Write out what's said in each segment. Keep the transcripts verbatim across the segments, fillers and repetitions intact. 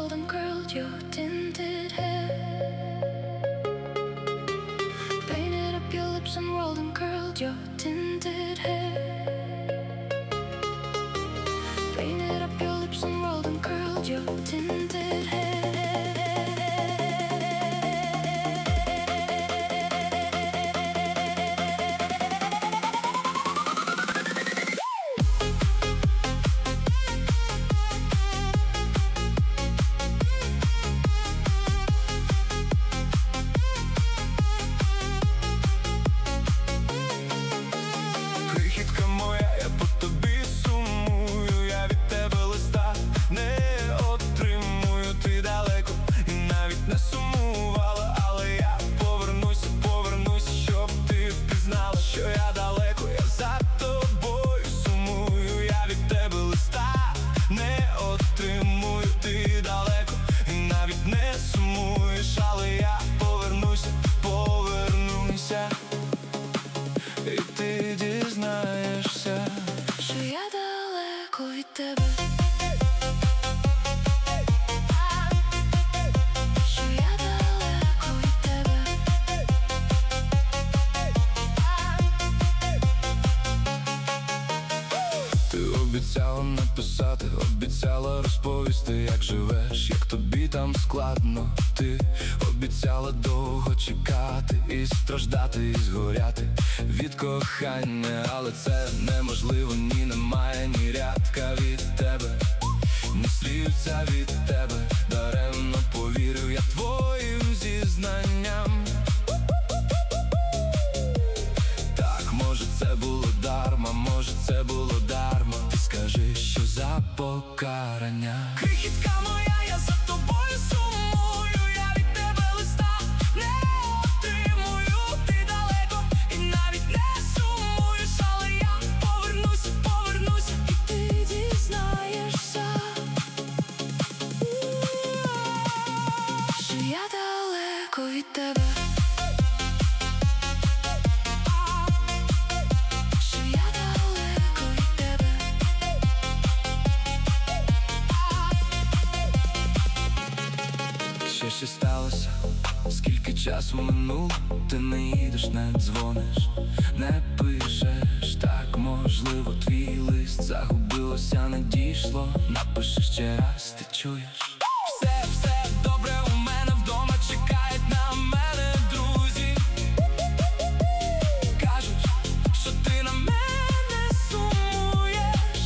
rolled and curled your tinted hair. Painted up your lips and rolled and curled your tinted hair. Painted up your lips and rolled and curled your tinted hair. І ти дізнаєшся, що я далеко від тебе. Що я далеко від тебе. ти обіцяла написати, обіцяла розповісти, як живеш, як тобі там складно. Ти обіцяла довго чекати і страждати, і згоряти від кохання, але це неможливо, ні немає ні рядка від тебе, ні слівця від тебе. Даремно повірив я твоїм зізнанням. Так, може це було дарма, може це було дарма. Ти скажи, що за покарання. Крихітка моя, я за тобою сумую. Я від тебе листа не отримую. Ти далеко і навіть не сумуєш, але я повернусь, повернусь, І ти дізнаєшся, що я далеко від тебе. Що я далеко від тебе. Що ще сталося? Скільки часу минуло? Ти не їдеш, не дзвониш, не пишеш. Так, можливо, твій лист загубилося, не дійшло. Напиши ще раз, ти чуєш? все, все добре у мене вдома, чекають на мене друзі. Кажуть, що ти на мене сумуєш.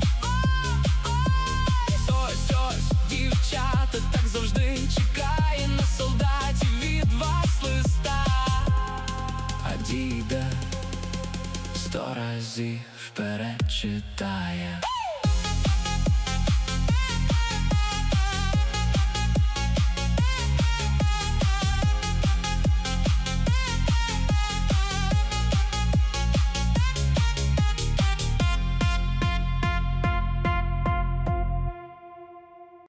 Ось, ось, дівчата так завжди чекає на солдатів від вас листа. А діда сто разів вперед читає.